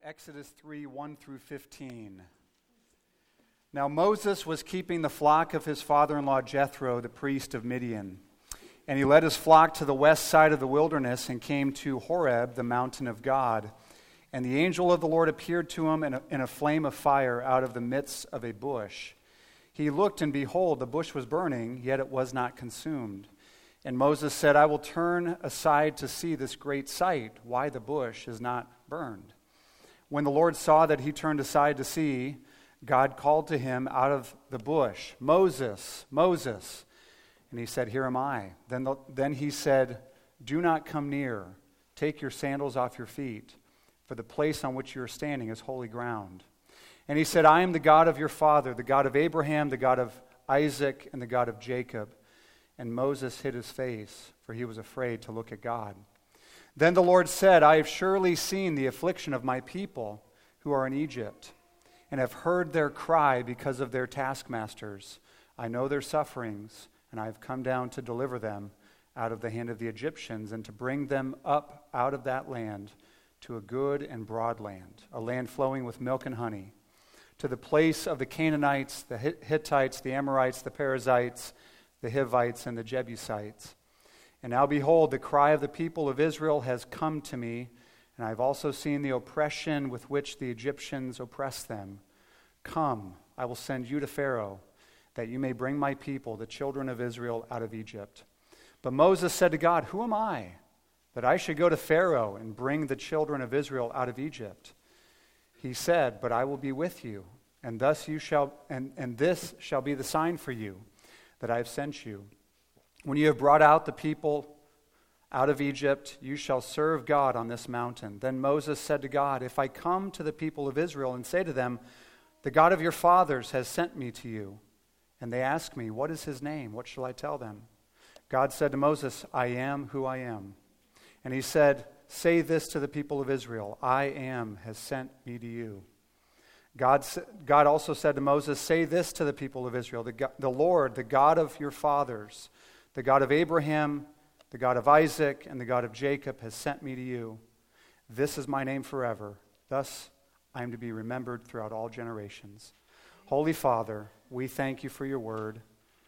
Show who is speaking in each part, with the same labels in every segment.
Speaker 1: Exodus 3, 1 through 15. Now Moses was keeping the flock of his father-in-law Jethro, the priest of Midian. And he led his flock to the west side of the wilderness and came to Horeb, the mountain of God. And the angel of the Lord appeared to him in a flame of fire out of the midst of a bush. He looked, and behold, the bush was burning, yet it was not consumed. And Moses said, I will turn aside to see this great sight, why the bush is not burned. When the Lord saw that he turned aside to see, God called to him out of the bush, Moses, Moses. And he said, Here am I. Then he said, Do not come near. Take your sandals off your feet, for the place on which you are standing is holy ground. And he said, I am the God of your father, the God of Abraham, the God of Isaac, and the God of Jacob. And Moses hid his face, for he was afraid to look at God. Then the Lord said, I have surely seen the affliction of my people who are in Egypt, and have heard their cry because of their taskmasters. I know their sufferings, and I have come down to deliver them out of the hand of the Egyptians, and to bring them up out of that land to a good and broad land, a land flowing with milk and honey, to the place of the Canaanites, the Hittites, the Amorites, the Perizzites, the Hivites, and the Jebusites. And now behold, the cry of the people of Israel has come to me, and I have also seen the oppression with which the Egyptians oppress them. Come, I will send you to Pharaoh, that you may bring my people, the children of Israel, out of Egypt. But Moses said to God, Who am I, that I should go to Pharaoh and bring the children of Israel out of Egypt? He said, But I will be with you, and thus you shall, and this shall be the sign for you, that I have sent you. When you have brought out the people out of Egypt, you shall serve God on this mountain. Then Moses said to God, If I come to the people of Israel and say to them, The God of your fathers has sent me to you, and they ask me, What is his name? What shall I tell them? God said to Moses, I am who I am. And he said, Say this to the people of Israel, I am has sent me to you. God also said to Moses, Say this to the people of Israel, the Lord, the God of your fathers, the God of Abraham, the God of Isaac, and the God of Jacob has sent me to you. This is my name forever. Thus I am to be remembered throughout all generations. Holy Father, we thank you for your word.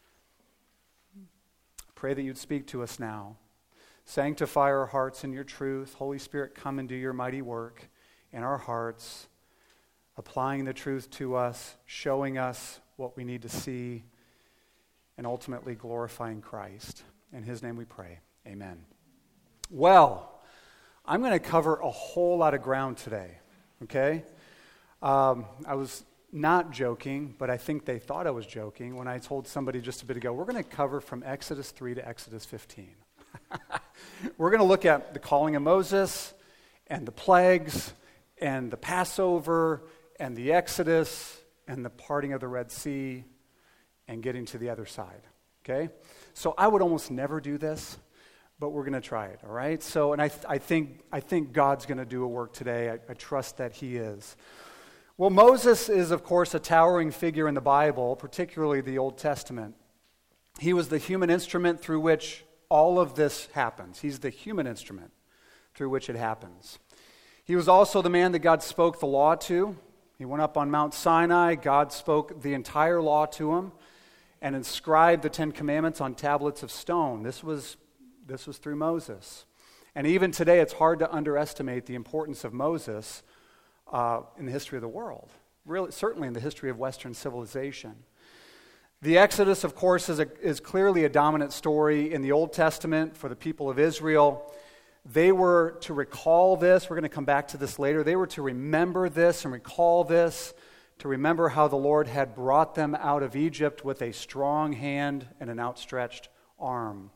Speaker 1: Pray that you'd speak to us now. Sanctify our hearts in your truth. Holy Spirit, come and do your mighty work in our hearts, applying the truth to us, showing us what we need to see, and ultimately glorifying Christ. In his name we pray. Amen. Well, I'm going to cover a whole lot of ground today, okay? I was not joking, but I think they thought I was joking when I told somebody just a bit ago, we're going to cover from Exodus 3 to Exodus 15. We're going to look at the calling of Moses and the plagues and the Passover and the Exodus and the parting of the Red Sea and getting to the other side, okay? So I would almost never do this, but we're going to try it, all right? So, and I think God's going to do a work today. I trust that he is. Well, Moses is, of course, a towering figure in the Bible, particularly the Old Testament. He was the human instrument through which all of this happens. He's the human instrument through which it happens. He was also the man that God spoke the law to. He went up on Mount Sinai. God spoke the entire law to him and inscribed the Ten Commandments on tablets of stone. This was through Moses. And even today, it's hard to underestimate the importance of Moses in the history of the world, really, certainly in the history of Western civilization. The Exodus, of course, is clearly a dominant story in the Old Testament for the people of Israel. They were to recall this. We're going to come back to this later. They were to remember this and recall this, to remember how the Lord had brought them out of Egypt with a strong hand and an outstretched arm.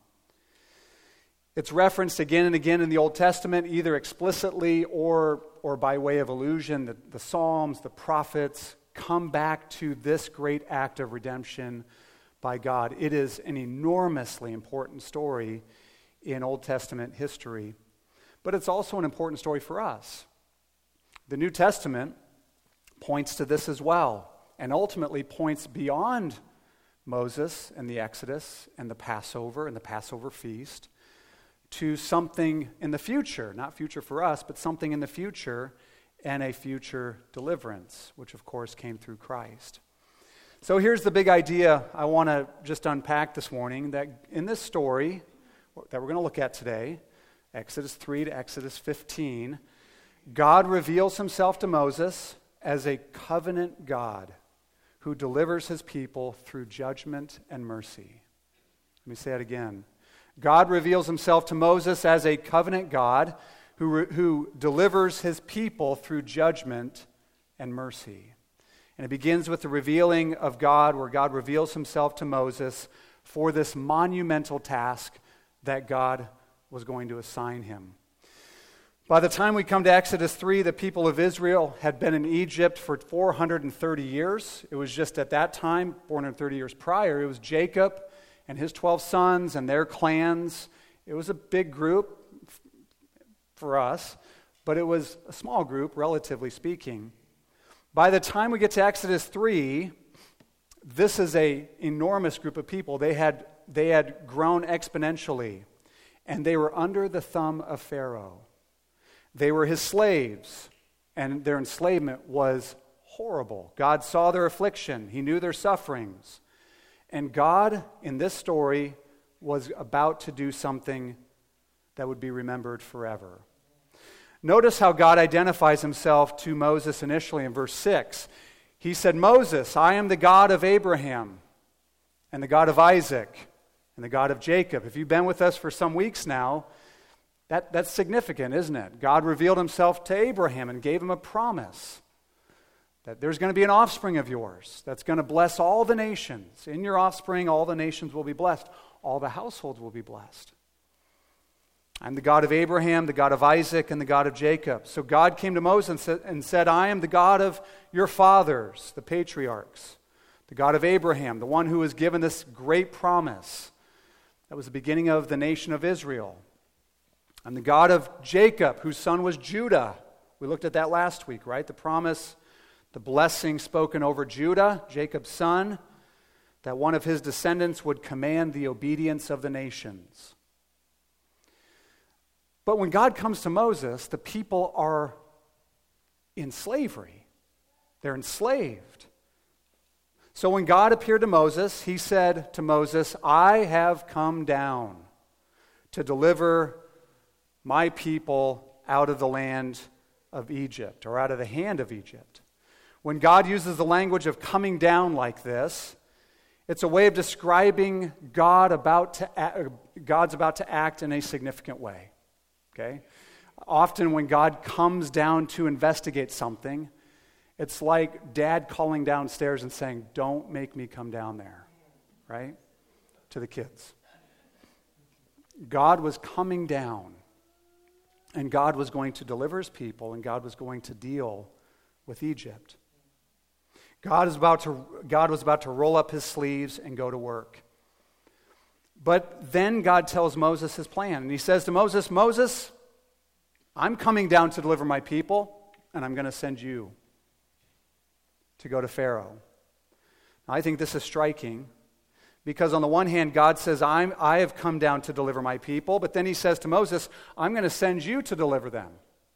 Speaker 1: It's referenced again and again in the Old Testament, either explicitly or by way of allusion. The Psalms, the prophets come back to this great act of redemption by God. It is an enormously important story in Old Testament history, but it's also an important story for us. The New Testament points to this as well, and ultimately points beyond Moses and the Exodus and the Passover and the Passover feast to something in the future, not future for us, but something in the future, and a future deliverance, which of course came through Christ. So here's the big idea I want to just unpack this morning, that in this story that we're going to look at today, Exodus 3 to Exodus 15, God reveals himself to Moses as a covenant God who delivers his people through judgment and mercy. Let me say it again. God reveals himself to Moses as a covenant God who delivers his people through judgment and mercy. And it begins with the revealing of God, where God reveals himself to Moses for this monumental task that God was going to assign him. By the time we come to Exodus 3, the people of Israel had been in Egypt for 430 years. It was just at that time, 430 years prior, it was Jacob and his 12 sons and their clans. It was a big group for us, but it was a small group, relatively speaking. By the time we get to Exodus 3, this is an enormous group of people. They had grown exponentially, and they were under the thumb of Pharaoh. They were his slaves, and their enslavement was horrible. God saw their affliction. He knew their sufferings. And God, in this story, was about to do something that would be remembered forever. Notice how God identifies himself to Moses initially in verse 6. He said, "Moses, I am the God of Abraham and the God of Isaac and the God of Jacob." If you've been with us for some weeks now, that's significant, isn't it? God revealed himself to Abraham and gave him a promise that there's going to be an offspring of yours that's going to bless all the nations. In your offspring, all the nations will be blessed. All the households will be blessed. I'm the God of Abraham, the God of Isaac, and the God of Jacob. So God came to Moses and said, I am the God of your fathers, the patriarchs, the God of Abraham, the one who was given this great promise. That was the beginning of the nation of Israel. I'm the God of Jacob, whose son was Judah. We looked at that last week, right? The promise, the blessing spoken over Judah, Jacob's son, that one of his descendants would command the obedience of the nations. But when God comes to Moses, the people are in slavery. They're enslaved. So when God appeared to Moses, he said to Moses, I have come down to deliver my people out of the land of Egypt, or out of the hand of Egypt. When God uses the language of coming down like this, it's a way of describing God's about to act in a significant way. Okay? Often when God comes down to investigate something, it's like dad calling downstairs and saying, don't make me come down there, right? To the kids. God was coming down, and God was going to deliver his people, and God was going to deal with Egypt. God was about to roll up his sleeves and go to work. But then God tells Moses his plan. And he says to Moses, Moses, I'm coming down to deliver my people, and I'm going to send you to go to Pharaoh. Now, I think this is striking, because on the one hand, God says, I have come down to deliver my people, but then he says to Moses, I'm going to send you to deliver them.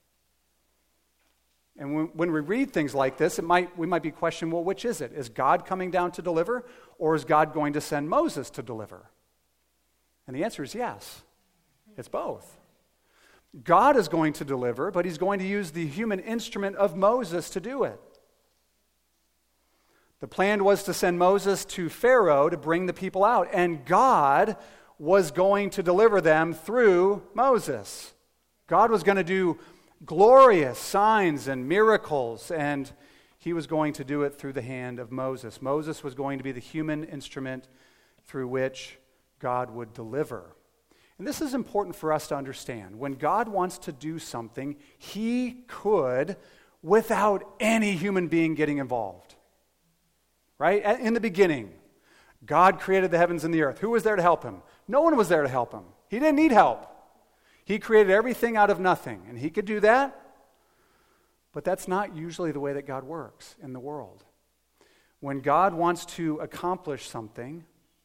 Speaker 1: And when we read things like this, we might be questioning, well, which is it? Is God coming down to deliver, or is God going to send Moses to deliver? And the answer is yes. It's both. God is going to deliver, but he's going to use the human instrument of Moses to do it. The plan was to send Moses to Pharaoh to bring the people out, and God was going to deliver them through Moses. God was going to do glorious signs and miracles, and he was going to do it through the hand of Moses. Moses was going to be the human instrument through which God would deliver. And this is important for us to understand. When God wants to do something, he could without any human being getting involved. Right? In the beginning, God created the heavens and the earth. Who was there to help him? No one was there to help him. He didn't need help. He created everything out of nothing, and he could do that. But that's not usually the way that God works in the world. When God wants to accomplish something,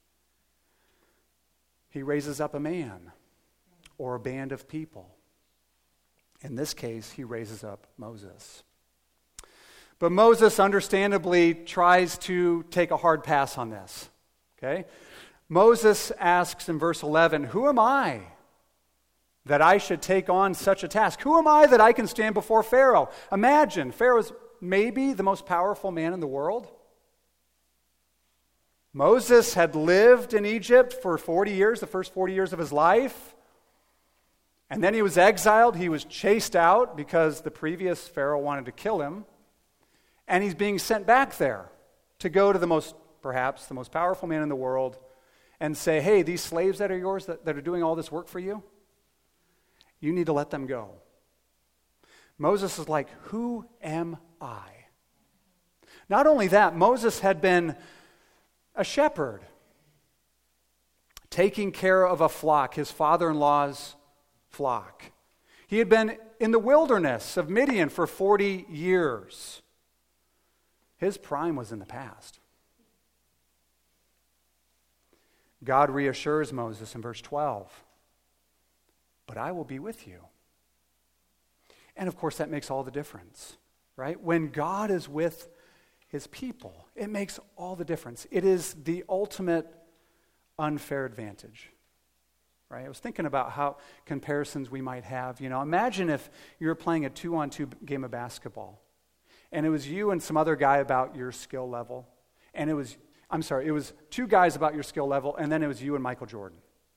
Speaker 1: he raises up a man or a band of people. In this case, he raises up Moses. But Moses understandably tries to take a hard pass on this. Okay? Moses asks in verse 11, "Who am I that I should take on such a task? Who am I that I can stand before Pharaoh?" Imagine, Pharaoh's maybe the most powerful man in the world. Moses had lived in Egypt for 40 years, the first 40 years of his life. And then he was exiled. He was chased out because the previous Pharaoh wanted to kill him. And he's being sent back there to go to perhaps the most powerful man in the world and say, "Hey, these slaves that are yours that are doing all this work for you, you need to let them go." Moses is like, "Who am I?" Not only that, Moses had been a shepherd, taking care of a flock, his father-in-law's flock. He had been in the wilderness of Midian for 40 years. His prime was in the past. God reassures Moses in verse 12, "But I will be with you." And of course, that makes all the difference, right? When God is with his people, it makes all the difference. It is the ultimate unfair advantage, right? I was thinking about how comparisons we might have. Imagine if you were playing a 2-on-2 game of basketball, and it was you and some other guy about your skill level, and it was two guys about your skill level, and then it was you and Michael Jordan.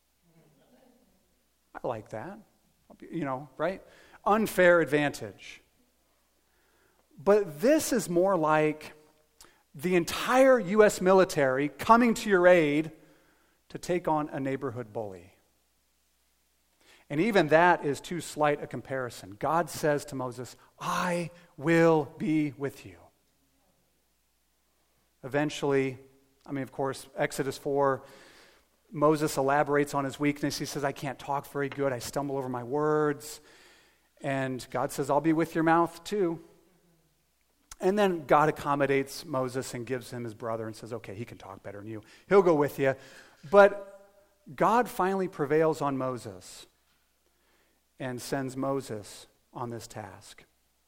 Speaker 1: I like that, right? Unfair advantage. But this is more like the entire U.S. military coming to your aid to take on a neighborhood bully. And even that is too slight a comparison. God says to Moses, "I will be with you." Eventually, of course, Exodus 4, Moses elaborates on his weakness. He says, "I can't talk very good. I stumble over my words." And God says, "I'll be with your mouth too." And then God accommodates Moses and gives him his brother and says, "Okay, he can talk better than you. He'll go with you." But God finally prevails on Moses and sends Moses on this task.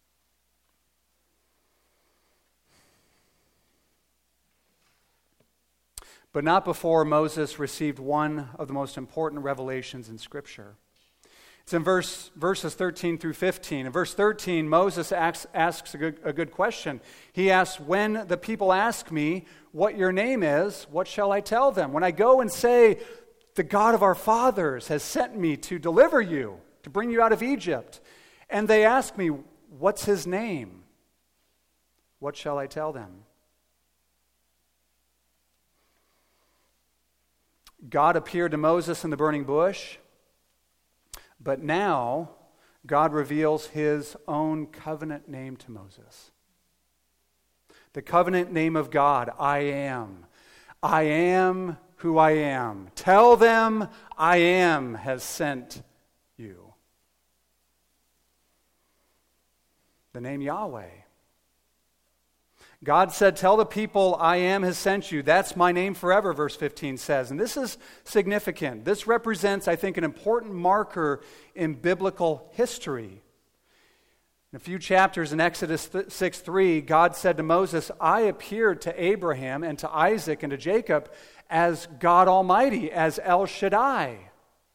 Speaker 1: But not before Moses received one of the most important revelations in Scripture. It's in verses 13 through 15. In verse 13, Moses asks a good question. He asks, "When the people ask me what your name is, what shall I tell them? When I go and say, 'The God of our fathers has sent me to deliver you, to bring you out of Egypt,' and they ask me, 'What's his name?' what shall I tell them?" God appeared to Moses in the burning bush. But now, God reveals his own covenant name to Moses. The covenant name of God, I am. I am who I am. Tell them I am has sent you. The name Yahweh. God said, "Tell the people I am has sent you. That's my name forever," verse 15 says. And this is significant. This represents, I think, an important marker in biblical history. In a few chapters in Exodus 6:3, God said to Moses, "I appeared to Abraham and to Isaac and to Jacob as God Almighty, as El Shaddai.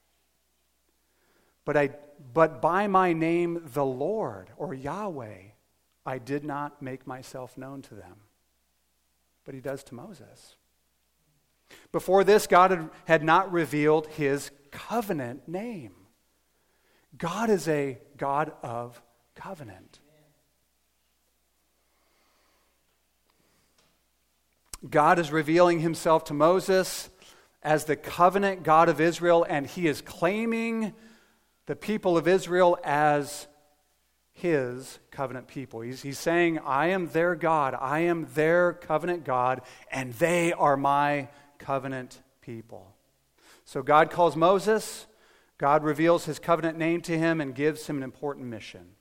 Speaker 1: But by my name, the Lord," or Yahweh, "I did not make myself known to them." But he does to Moses. Before this, God had not revealed his covenant name. God is a God of covenant. God is revealing himself to Moses as the covenant God of Israel, and he is claiming the people of Israel as his covenant people. He's saying, "I am their God, I am their covenant God, and they are my covenant people." So God calls Moses, God reveals his covenant name to him, and gives him an important mission.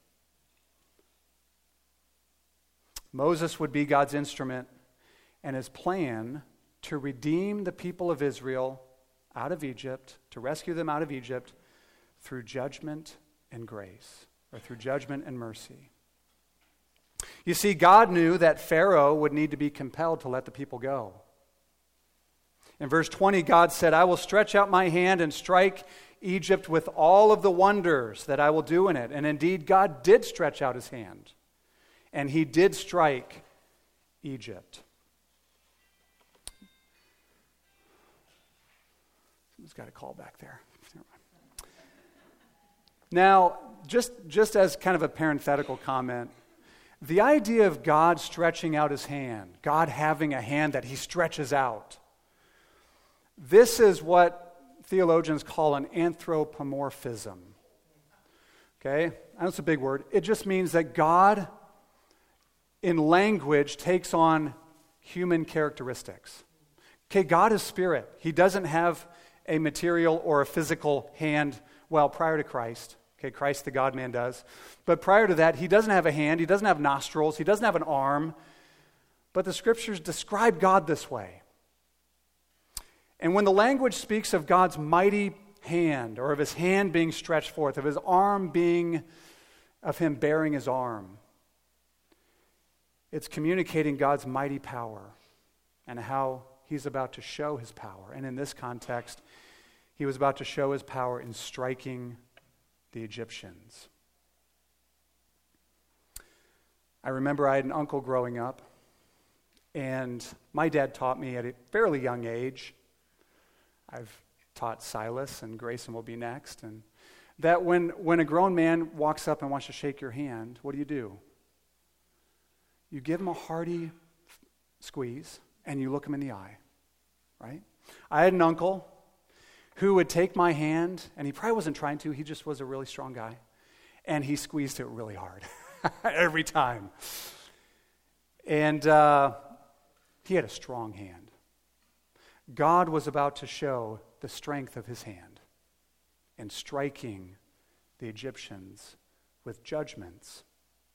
Speaker 1: Moses would be God's instrument, and his plan to redeem the people of Israel out of Egypt, to rescue them out of Egypt through judgment and grace, or through judgment and mercy. You see, God knew that Pharaoh would need to be compelled to let the people go. In verse 20, God said, I will stretch out my hand and strike Egypt with all of the wonders that I will do in it. And indeed, God did stretch out his hand, and he did strike Egypt. Someone's got a call back there. Now, just as kind of a parenthetical comment, the idea of God stretching out his hand, God having a hand that he stretches out, this is what theologians call an anthropomorphism. Okay? I know it's a big word. It just means that God, in language, takes on human characteristics. Okay, God is spirit. He doesn't have a material or a physical hand, well, prior to Christ. Okay, Christ the God-man does. But prior to that, he doesn't have a hand, he doesn't have nostrils, he doesn't have an arm. But the scriptures describe God this way. And when the language speaks of God's mighty hand, or of his hand being stretched forth, of his arm being, of him bearing his arm, it's communicating God's mighty power and how he's about to show his power. And in this context, he was about to show his power in striking the Egyptians. I remember I had an uncle growing up, and my dad taught me at a fairly young age. I've taught Silas, and Grayson will be next, and that when a grown man walks up and wants to shake your hand, what do? You give him a hearty squeeze, and you look him in the eye, right? I had an uncle who would take my hand, and he probably wasn't trying to, he just was a really strong guy, and he squeezed it really hard every time. And he had a strong hand. God was about to show the strength of his hand in striking the Egyptians with judgments.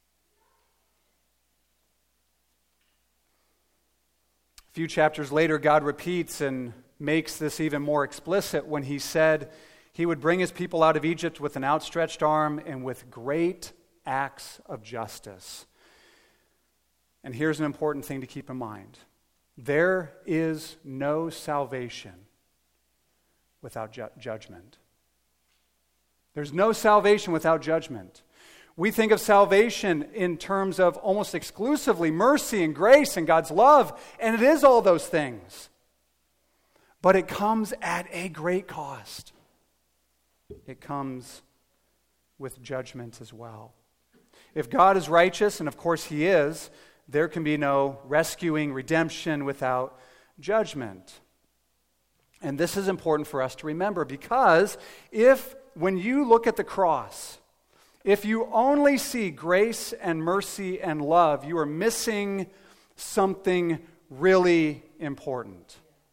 Speaker 1: A few chapters later, God repeats and makes this even more explicit when he said he would bring his people out of Egypt with an outstretched arm and with great acts of justice. And here's an important thing to keep in mind. There is no salvation without judgment. There's no salvation without judgment. We think of salvation in terms of almost exclusively mercy and grace and God's love, and it is all those things. But it comes at a great cost. It comes with judgment as well. If God is righteous, and of course he is, there can be no rescuing, redemption without judgment. And this is important for us to remember, because when you look at the cross, if you only see grace and mercy and love, you are missing something really important.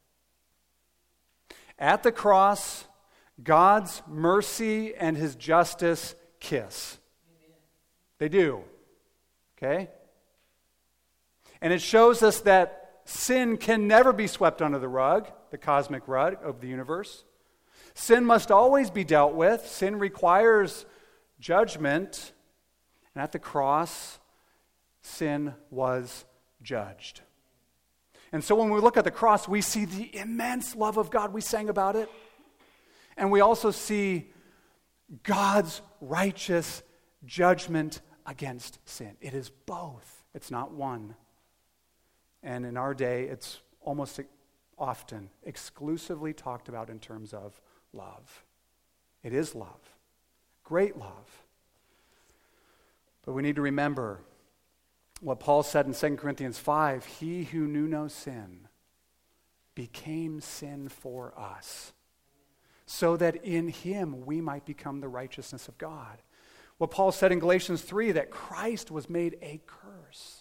Speaker 1: At the cross, God's mercy and his justice kiss. They do. Okay? And it shows us that sin can never be swept under the rug, the cosmic rug of the universe. Sin must always be dealt with. Sin requires judgment. And at the cross, sin was judged. And so when we look at the cross, we see the immense love of God. We sang about it. And we also see God's righteous judgment against sin. It is both. It's not one. And in our day, it's almost often exclusively talked about in terms of love. It is love. Great love. But we need to remember what Paul said in 2 Corinthians 5, he who knew no sin became sin for us, so that in him we might become the righteousness of God. What Paul said in Galatians 3, that Christ was made a curse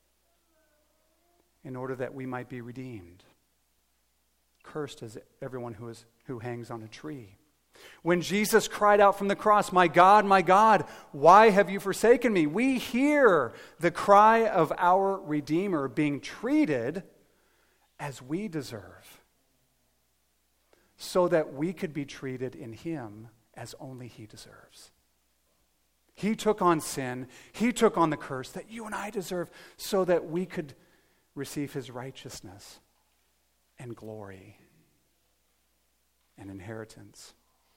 Speaker 1: in order that we might be redeemed. Cursed is everyone who hangs on a tree. When Jesus cried out from the cross, my God, why have you forsaken me?" We hear the cry of our Redeemer being treated as we deserve, so that we could be treated in him as only he deserves. He took on sin. He took on the curse that you and I deserve so that we could receive his righteousness and glory and inheritance.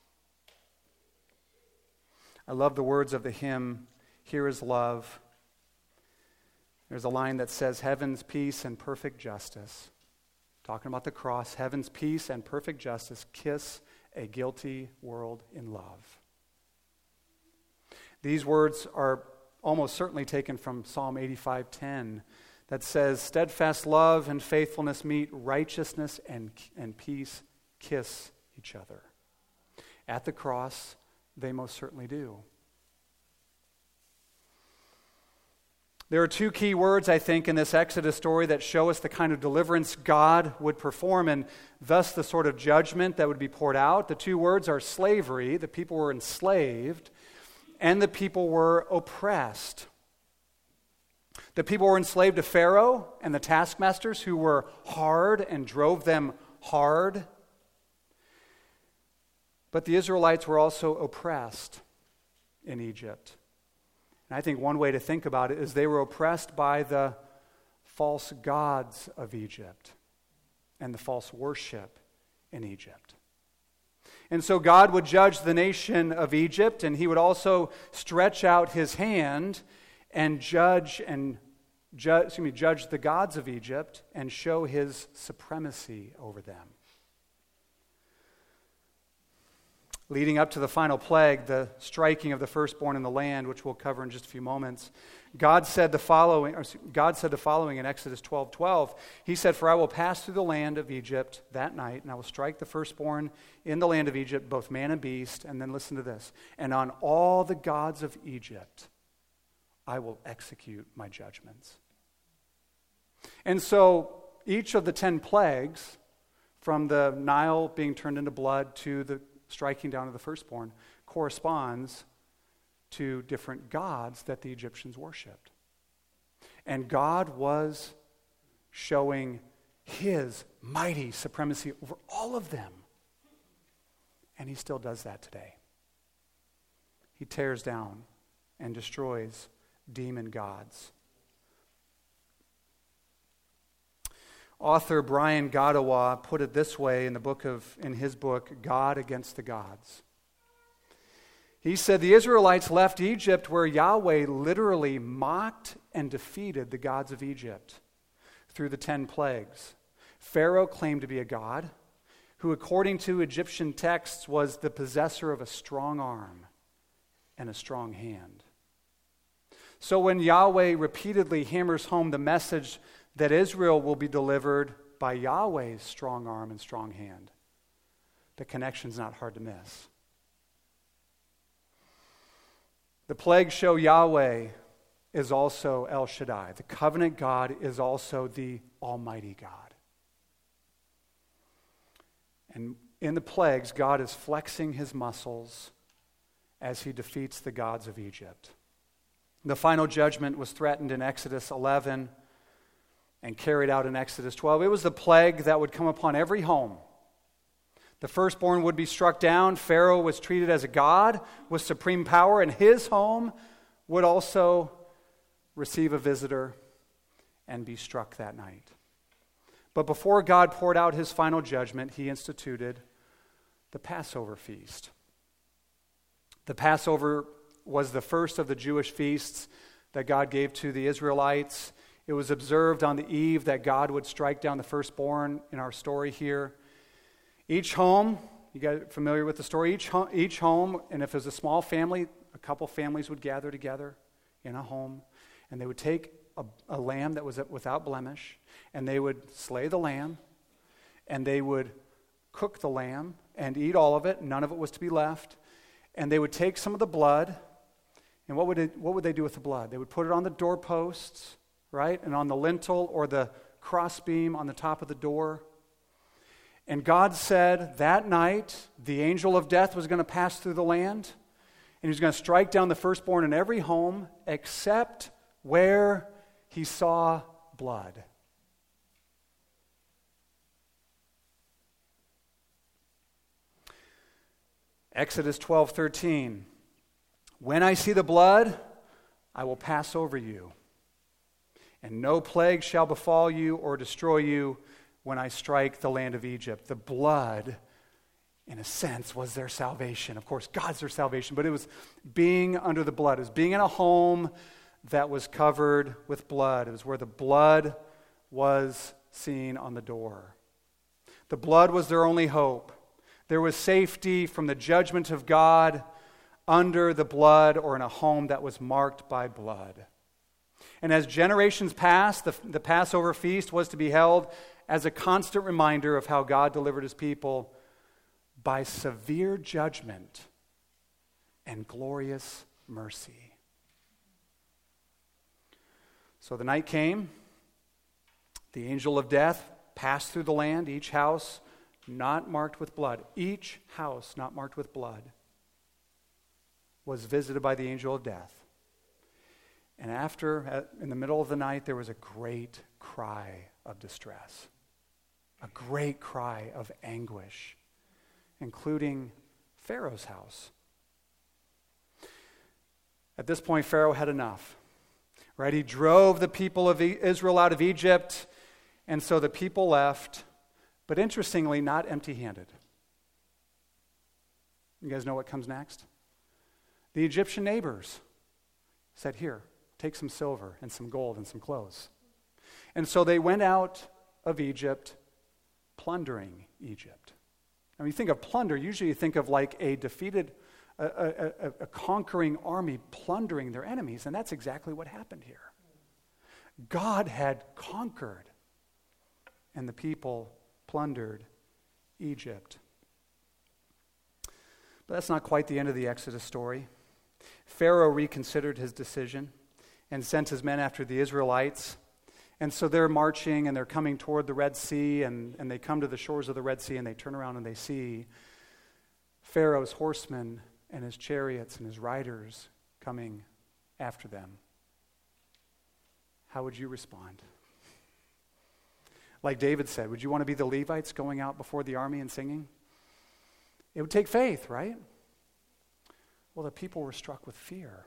Speaker 1: I love the words of the hymn, "Here is Love." There's a line that says, "Heaven's peace and perfect justice," talking about the cross, "heaven's peace and perfect justice kiss a guilty world in love." These words are almost certainly taken from Psalm 85:10 that says, "Steadfast love and faithfulness meet, righteousness and peace kiss each other." At the cross, they most certainly do. There are two key words, I think, in this Exodus story that show us the kind of deliverance God would perform and thus the sort of judgment that would be poured out. The two words are slavery, the people were enslaved, and the people were oppressed. The people were enslaved to Pharaoh and the taskmasters who were hard and drove them hard. But the Israelites were also oppressed in Egypt. And I think one way to think about it is they were oppressed by the false gods of Egypt and the false worship in Egypt. And so God would judge the nation of Egypt, and he would also stretch out his hand and judge the gods of Egypt and show his supremacy over them. Leading up to the final plague, the striking of the firstborn in the land, which we'll cover in just a few moments, God said the following in Exodus 12:12. He said, "For I will pass through the land of Egypt that night, and I will strike the firstborn in the land of Egypt, both man and beast." And then listen to this. "And on all the gods of Egypt I will execute my judgments." And so each of the 10 plagues, from the Nile being turned into blood to the striking down of the firstborn, corresponds to different gods that the Egyptians worshipped. And God was showing his mighty supremacy over all of them. And he still does that today. He tears down and destroys demon gods. Author Brian Godawa put it this way in his book, God Against the Gods. He said, "The Israelites left Egypt where Yahweh literally mocked and defeated the gods of Egypt through the 10 plagues. Pharaoh claimed to be a god who, according to Egyptian texts, was the possessor of a strong arm and a strong hand. So when Yahweh repeatedly hammers home the message that Israel will be delivered by Yahweh's strong arm and strong hand, the connection's not hard to miss. The plagues show Yahweh is also El Shaddai. The covenant God is also the Almighty God. And in the plagues, God is flexing his muscles as he defeats the gods of Egypt. The final judgment was threatened in Exodus 11 and carried out in Exodus 12. It was the plague that would come upon every home. The firstborn would be struck down. Pharaoh was treated as a god with supreme power, and his home would also receive a visitor and be struck that night. But before God poured out his final judgment, he instituted the Passover feast. The Passover was the first of the Jewish feasts that God gave to the Israelites. It was observed on the eve that God would strike down the firstborn in our story here. Each home, you guys familiar with the story? Each home, and if it was a small family, a couple families would gather together in a home, and they would take a lamb that was without blemish, and they would slay the lamb, and they would cook the lamb and eat all of it. None of it was to be left. And they would take some of the blood, and what would they do with the blood? They would put it on the doorposts, right? And on the lintel or the crossbeam on the top of the door. And God said that night the angel of death was going to pass through the land, and he was going to strike down the firstborn in every home except where he saw blood. Exodus 12:13. When I see the blood, I will pass over you, and no plague shall befall you or destroy you when I strike the land of Egypt. The blood, in a sense, was their salvation. Of course, God's their salvation, but it was being under the blood. It was being in a home that was covered with blood. It was where the blood was seen on the door. The blood was their only hope. There was safety from the judgment of God under the blood or in a home that was marked by blood. And as generations passed, the Passover feast was to be held as a constant reminder of how God delivered his people by severe judgment and glorious mercy. So the night came. The angel of death passed through the land, each house not marked with blood. Each house not marked with blood was visited by the angel of death. And in the middle of the night, there was a great cry of distress, a great cry of anguish, including Pharaoh's house. At this point, Pharaoh had enough, right? He drove the people of Israel out of Egypt, and so the people left, but interestingly, not empty-handed. You guys know what comes next? The Egyptian neighbors said, "Here, take some silver and some gold and some clothes." And so they went out of Egypt, plundering Egypt. Now, when you think of plunder, usually you think of like a defeated, a conquering army plundering their enemies, and that's exactly what happened here. God had conquered, and the people plundered Egypt. But that's not quite the end of the Exodus story. Pharaoh reconsidered his decision and sent his men after the Israelites. And so they're marching and they're coming toward the Red Sea, and they come to the shores of the Red Sea and they turn around and they see Pharaoh's horsemen and his chariots and his riders coming after them. How would you respond? Like David said, would you want to be the Levites going out before the army and singing? It would take faith, right? Well, the people were struck with fear.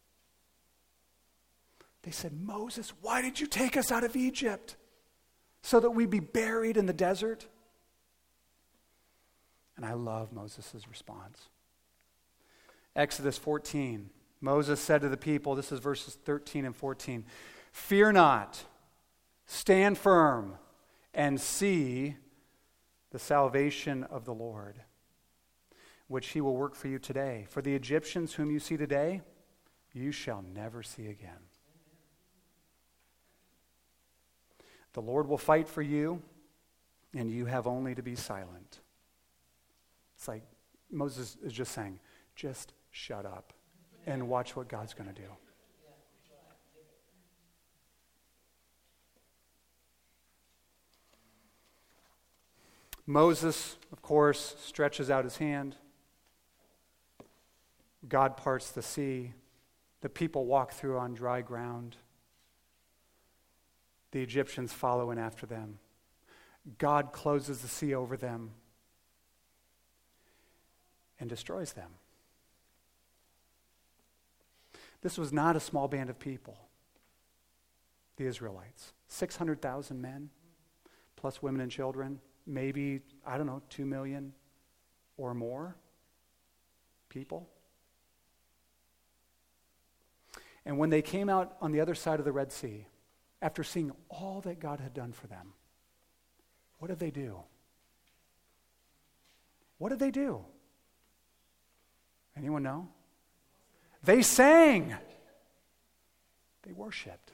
Speaker 1: They said, "Moses, why did you take us out of Egypt? So that we'd be buried in the desert?" And I love Moses' response. Exodus 14, Moses said to the people, this is verses 13 and 14, "Fear not, stand firm, and see the salvation of the Lord, which he will work for you today. For the Egyptians whom you see today, you shall never see again. The Lord will fight for you, and you have only to be silent." It's like Moses is just saying, just shut up and watch what God's going to do. Moses, of course, stretches out his hand. God parts the sea. The people walk through on dry ground. The Egyptians follow in after them. God closes the sea over them and destroys them. This was not a small band of people, the Israelites. 600,000 men, plus women and children. Maybe, 2 million or more people. And when they came out on the other side of the Red Sea, after seeing all that God had done for them, what did they do? What did they do? Anyone know? They sang. They worshiped.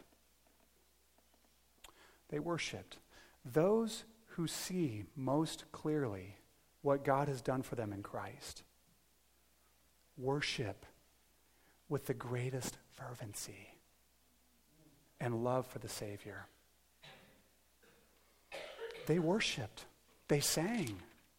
Speaker 1: They worshiped. Those who see most clearly what God has done for them in Christ worship with the greatest fervency and love for the Savior. They worshiped. They sang.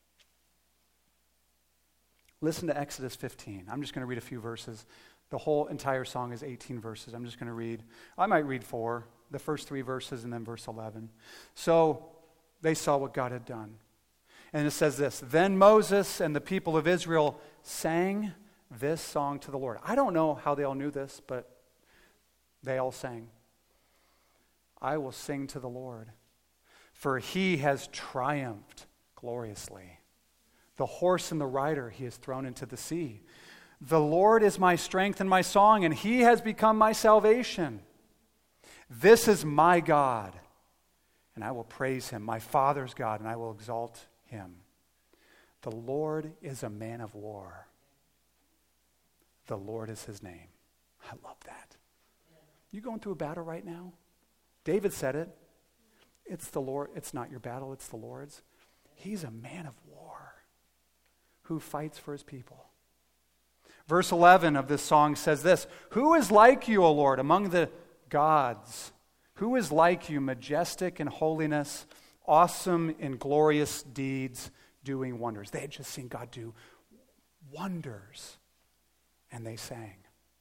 Speaker 1: Listen to Exodus 15. I'm just going to read a few verses. The whole entire song is 18 verses. I'm just going to read. I might read 4, the first 3 verses, and then verse 11. So they saw what God had done. And it says this: "Then Moses and the people of Israel sang this song to the Lord. I don't know how they all knew this, but they all sang. I will sing to the Lord, for he has triumphed gloriously. The horse and the rider he has thrown into the sea. The Lord is my strength and my song, and he has become my salvation. This is my God, and I will praise him, my Father's God, and I will exalt him. The Lord is a man of war. The Lord is his name. I love that. You going through a battle right now? David said it. It's the Lord. It's not your battle, it's the Lord's. He's a man of war who fights for his people. Verse 11 of this song says this: Who is like you, O Lord, among the gods? Who is like you, majestic in holiness, awesome in glorious deeds, doing wonders? They had just seen God do wonders, and they sang.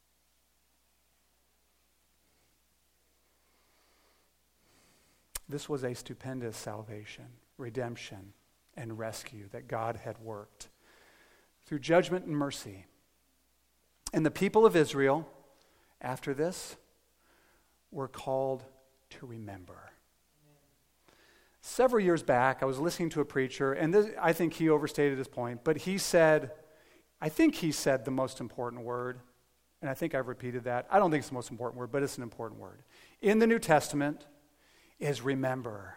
Speaker 1: This was a stupendous salvation, redemption, and rescue that God had worked through judgment and mercy. And the people of Israel, after this, were called to remember. Several years back, I was listening to a preacher, and I think he overstated his point, but he said the most important word, and I think I've repeated that. I don't think it's the most important word, but it's an important word. In the New Testament is remember.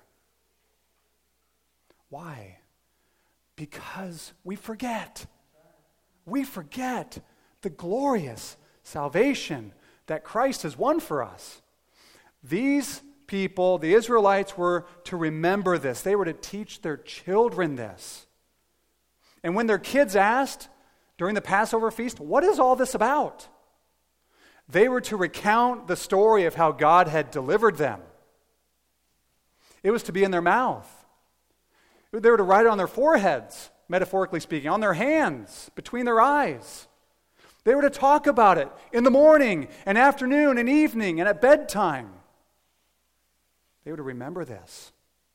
Speaker 1: Why? Because we forget. We forget the glorious salvation that Christ has won for us. These people, the Israelites, were to remember this. They were to teach their children this. And when their kids asked during the Passover feast, what is all this about? They were to recount the story of how God had delivered them. It was to be in their mouth. They were to write it on their foreheads, metaphorically speaking, on their hands, between their eyes. They were to talk about it in the morning and afternoon and evening and at bedtime. They were to remember this.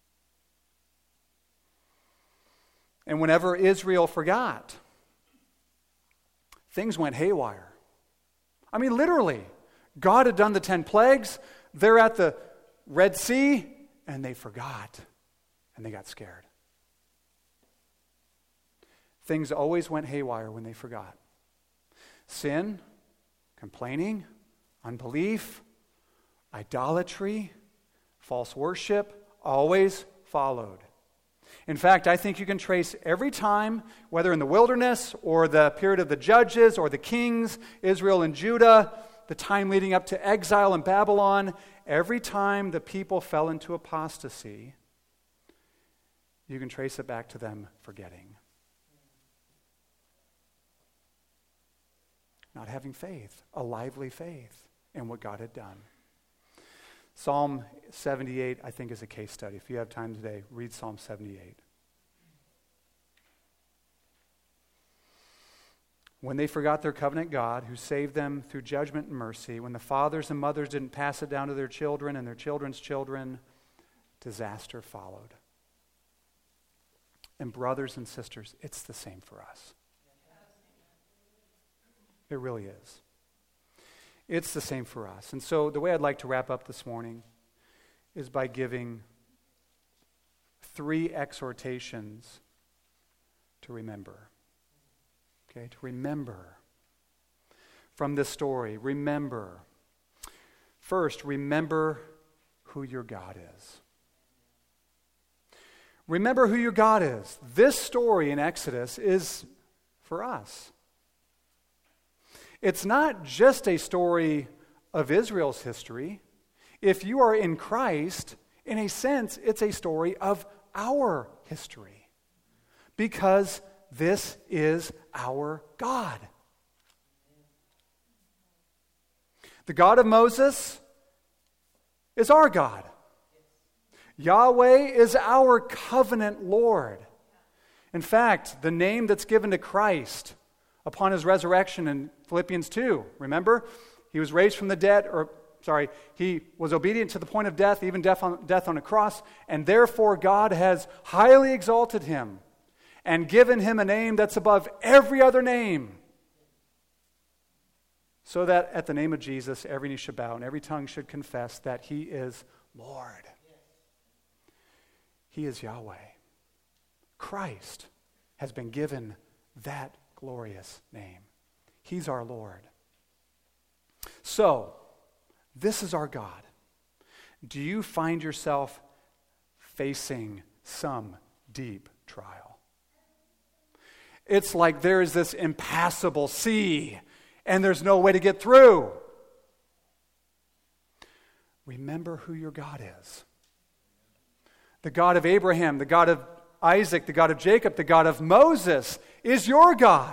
Speaker 1: And whenever Israel forgot, things went haywire. I mean, literally, God had done the 10 plagues. They're at the Red Sea, and they forgot, and they got scared. Things always went haywire when they forgot. Sin, complaining, unbelief, idolatry, false worship always followed. In fact, I think you can trace every time, whether in the wilderness or the period of the judges or the kings, Israel and Judah, the time leading up to exile in Babylon, every time the people fell into apostasy, you can trace it back to them forgetting. Not having faith, a lively faith in what God had done. Psalm 78, I think, is a case study. If you have time today, read Psalm 78. When they forgot their covenant God, who saved them through judgment and mercy, when the fathers and mothers didn't pass it down to their children and their children's children, disaster followed. And brothers and sisters, it's the same for us. It really is. It's the same for us. And so the way I'd like to wrap up this morning is by giving 3 exhortations to remember. Okay, to remember from this story. Remember. First, remember who your God is. Remember who your God is. This story in Exodus is for us. It's not just a story of Israel's history. If you are in Christ, in a sense, it's a story of our history. Because this is our God. The God of Moses is our God. Yahweh is our covenant Lord. In fact, the name that's given to Christ upon his resurrection in Philippians 2, remember? He was raised from the dead, he was obedient to the point of death, even death on a cross, and therefore God has highly exalted him and given him a name that's above every other name. so that at the name of Jesus, every knee should bow and every tongue should confess that he is Lord. He is Yahweh. Christ has been given that glorious name. He's our Lord. So, this is our God. Do you find yourself facing some deep trial? It's like there is this impassable sea and there's no way to get through. Remember who your God is. The God of Abraham, the God of Isaac, the God of Jacob, the God of Moses is your God.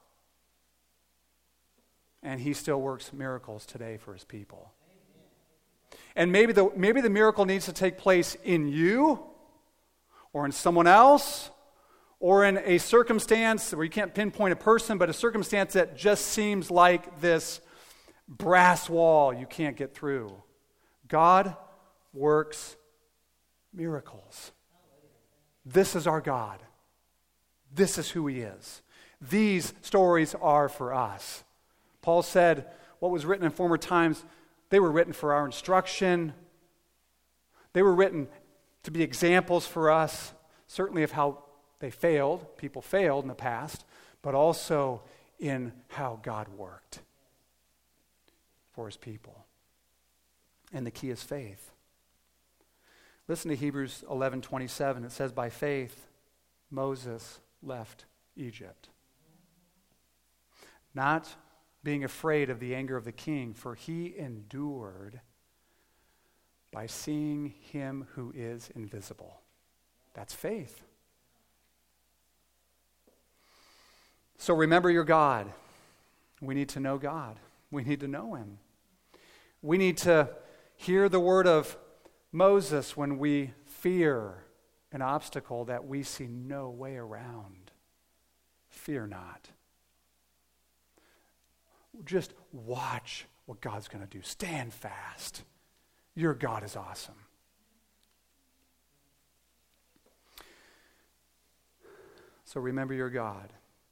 Speaker 1: And he still works miracles today for his people. And maybe the miracle needs to take place in you or in someone else or in a circumstance where you can't pinpoint a person, but a circumstance that just seems like this brass wall you can't get through. God works miracles. This is our God. This is who he is. These stories are for us. Paul said what was written in former times, they were written for our instruction. They were written to be examples for us, certainly of how they failed, people failed in the past, but also in how God worked for his people. And the key is faith. Listen to Hebrews 11:27. It says, by faith, Moses left Egypt, not being afraid of the anger of the king, for he endured by seeing him who is invisible. That's faith. So remember your God. We need to know God. We need to know him. We need to hear the word of Moses when we fear an obstacle that we see no way around. Fear not. Just watch what God's going to do. Stand fast. Your God is awesome. So remember your God.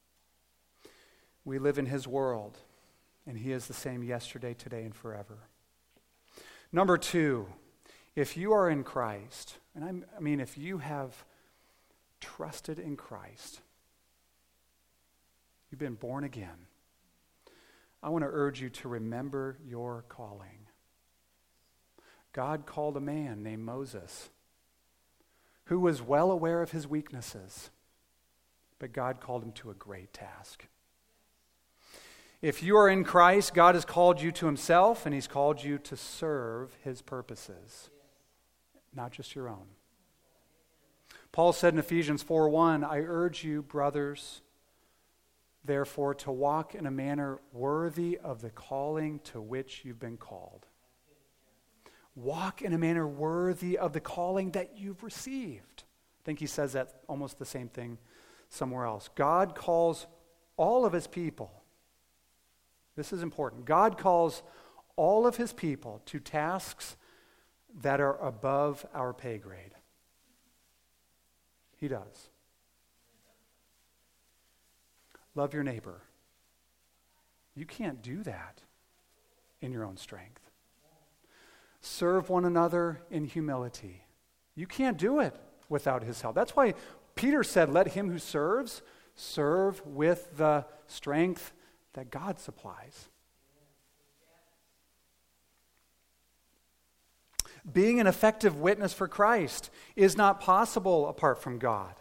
Speaker 1: We live in his world, and he is the same yesterday, today, and forever. Number 2, if you are in Christ, and I mean if you have trusted in Christ, you've been born again, I want to urge you to remember your calling. God called a man named Moses who was well aware of his weaknesses, but God called him to a great task. If you are in Christ, God has called you to himself, and he's called you to serve his purposes, not just your own. Paul said in Ephesians 4:1, I urge you, brothers, therefore, to walk in a manner worthy of the calling to which you've been called. Walk in a manner worthy of the calling that you've received. I think he says that almost the same thing somewhere else. God calls all of his people. This is important. God calls all of his people to tasks that are above our pay grade. He does. Love your neighbor. You can't do that in your own strength. Serve one another in humility. You can't do it without his help. That's why Peter said, let him who serves, serve with the strength that God supplies. Being an effective witness for Christ is not possible apart from God.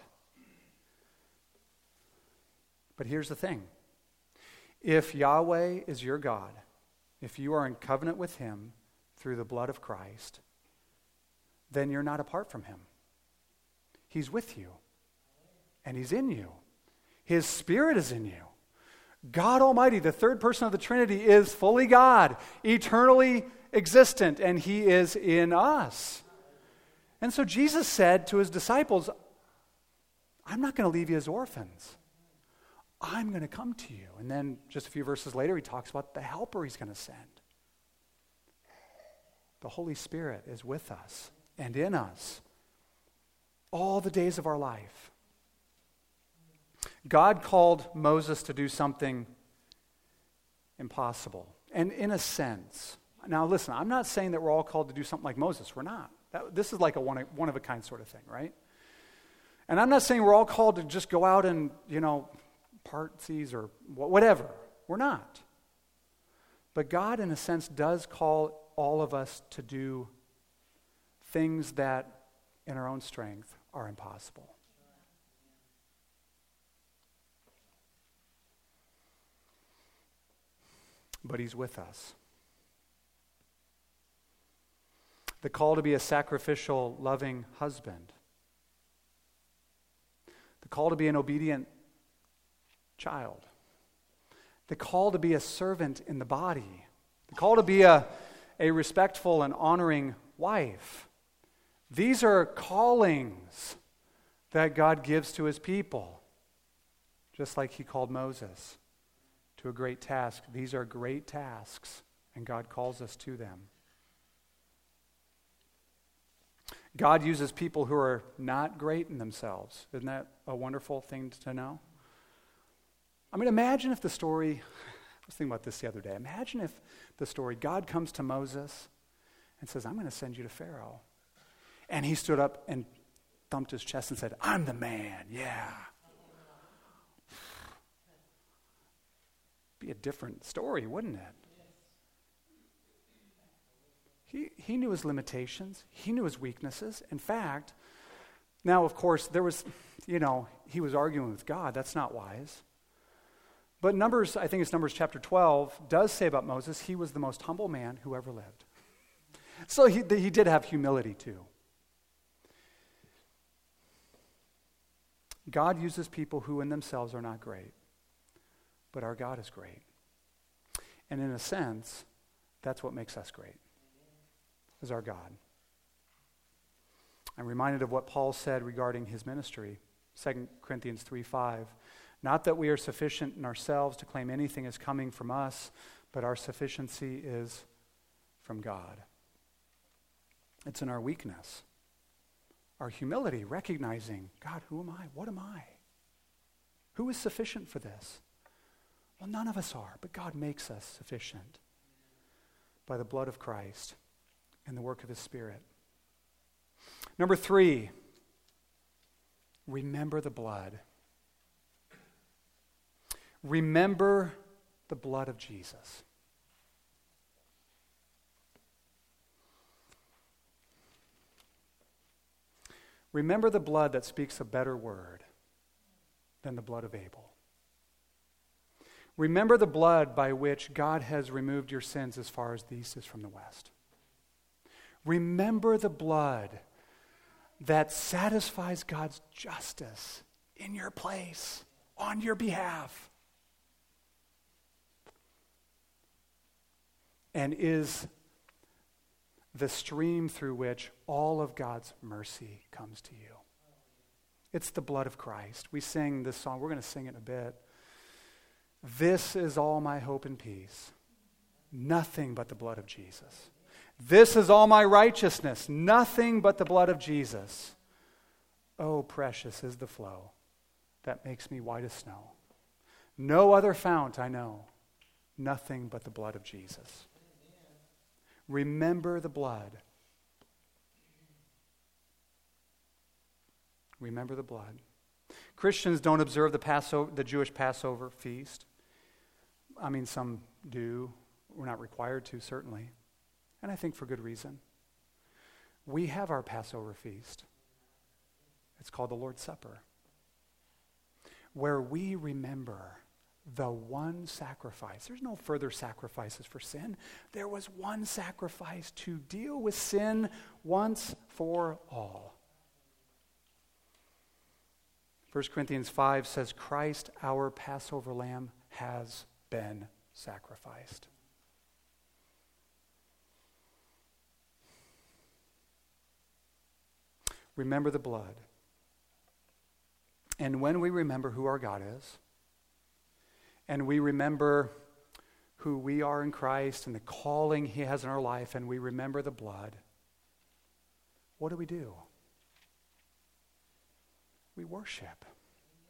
Speaker 1: But here's the thing. If Yahweh is your God, if you are in covenant with him through the blood of Christ, then you're not apart from him. He's with you, and he's in you. His Spirit is in you. God Almighty, the third person of the Trinity, is fully God, eternally existent, and he is in us. And so Jesus said to his disciples, I'm not going to leave you as orphans. I'm going to come to you. And then just a few verses later, he talks about the helper he's going to send. The Holy Spirit is with us and in us all the days of our life. God called Moses to do something impossible. And in a sense, now listen, I'm not saying that we're all called to do something like Moses. We're not. This is like a one-of-a-kind sort of thing, right? And I'm not saying we're all called to just go out and, part seas or whatever. We're not. But God, in a sense, does call all of us to do things that, in our own strength, are impossible. But He's with us. The call to be a sacrificial, loving husband. The call to be an obedient child. The call to be a servant in the body. The call to be a respectful and honoring wife. These are callings that God gives to His people. Just like He called Moses to a great task. These are great tasks, and God calls us to them. God uses people who are not great in themselves. Isn't that a wonderful thing to know? I mean, imagine if the story, I was thinking about this the other day. Imagine if the story, God comes to Moses and says, I'm going to send you to Pharaoh. And he stood up and thumped his chest and said, I'm the man, yeah. Be a different story, wouldn't it? He knew his limitations. He knew his weaknesses. In fact, now, of course, there was, he was arguing with God. That's not wise. But Numbers, I think it's Numbers chapter 12, does say about Moses, he was the most humble man who ever lived. So he did have humility too. God uses people who in themselves are not great. But our God is great. And in a sense, that's what makes us great. Is our God. I'm reminded of what Paul said regarding his ministry, 2 Corinthians 3:5. Not that we are sufficient in ourselves to claim anything is coming from us, but our sufficiency is from God. It's in our weakness, our humility, recognizing, God, who am I? What am I? Who is sufficient for this? Well, none of us are, but God makes us sufficient by the blood of Christ and the work of His Spirit. Number 3, remember the blood. Remember the blood of Jesus. Remember the blood that speaks a better word than the blood of Abel. Remember the blood by which God has removed your sins as far as the east is from the west. Remember the blood that satisfies God's justice in your place, on your behalf, and is the stream through which all of God's mercy comes to you. It's the blood of Christ. We sing this song. We're going to sing it in a bit. This is all my hope and peace. Nothing but the blood of Jesus. This is all my righteousness. Nothing but the blood of Jesus. Oh, precious is the flow that makes me white as snow. No other fount I know. Nothing but the blood of Jesus. Remember the blood. Remember the blood. Christians don't observe the Jewish Passover feast. I mean, some do. We're not required to, certainly. And I think for good reason. We have our Passover feast. It's called the Lord's Supper, where we remember the one sacrifice. There's no further sacrifices for sin. There was one sacrifice to deal with sin once for all. 1 Corinthians 5 says, Christ, our Passover lamb, has been sacrificed. Remember the blood. And when we remember who our God is, and we remember who we are in Christ and the calling He has in our life, and we remember the blood, what do? We worship.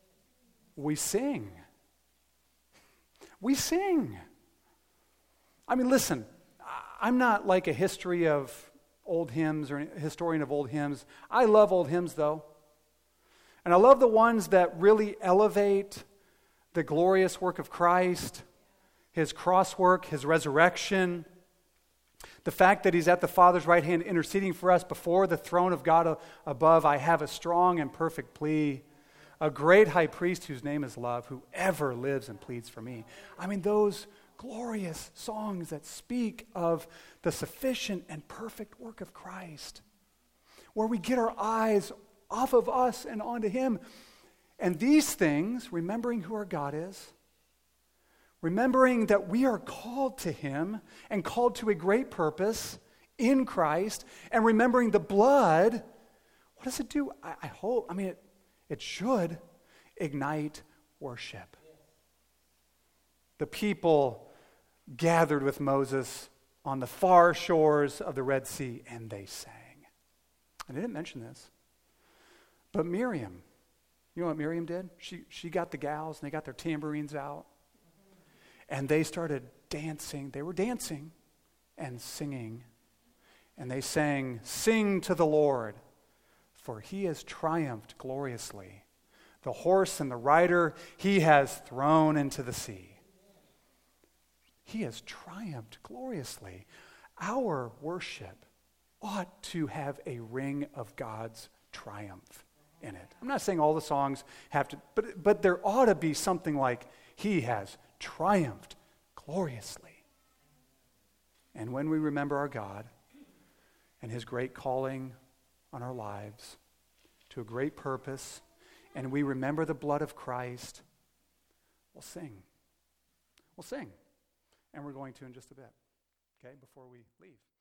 Speaker 1: We sing. We sing. I mean, listen, I'm not like a history of old hymns or a historian of old hymns. I love old hymns, though. And I love the ones that really elevate the glorious work of Christ, his cross work, his resurrection, the fact that he's at the Father's right hand interceding for us before the throne of God above. I have a strong and perfect plea, a great high priest whose name is love, who ever lives and pleads for me. I mean, those glorious songs that speak of the sufficient and perfect work of Christ, where we get our eyes off of us and onto him. And these things, remembering who our God is, remembering that we are called to him and called to a great purpose in Christ, and remembering the blood, what does it do? I hope, it should ignite worship. The people gathered with Moses on the far shores of the Red Sea, and they sang. I didn't mention this, but Miriam, you know what Miriam did? She got the gals, and they got their tambourines out, and they started dancing. They were dancing and singing, and they sang, "Sing to the Lord, for he has triumphed gloriously. The horse and the rider he has thrown into the sea." He has triumphed gloriously. Our worship ought to have a ring of God's triumph in it. I'm not saying all the songs have to, but there ought to be something like, he has triumphed gloriously. And when we remember our God and his great calling on our lives to a great purpose, and we remember the blood of Christ, we'll sing. We'll sing. And we're going to in just a bit, okay, before we leave.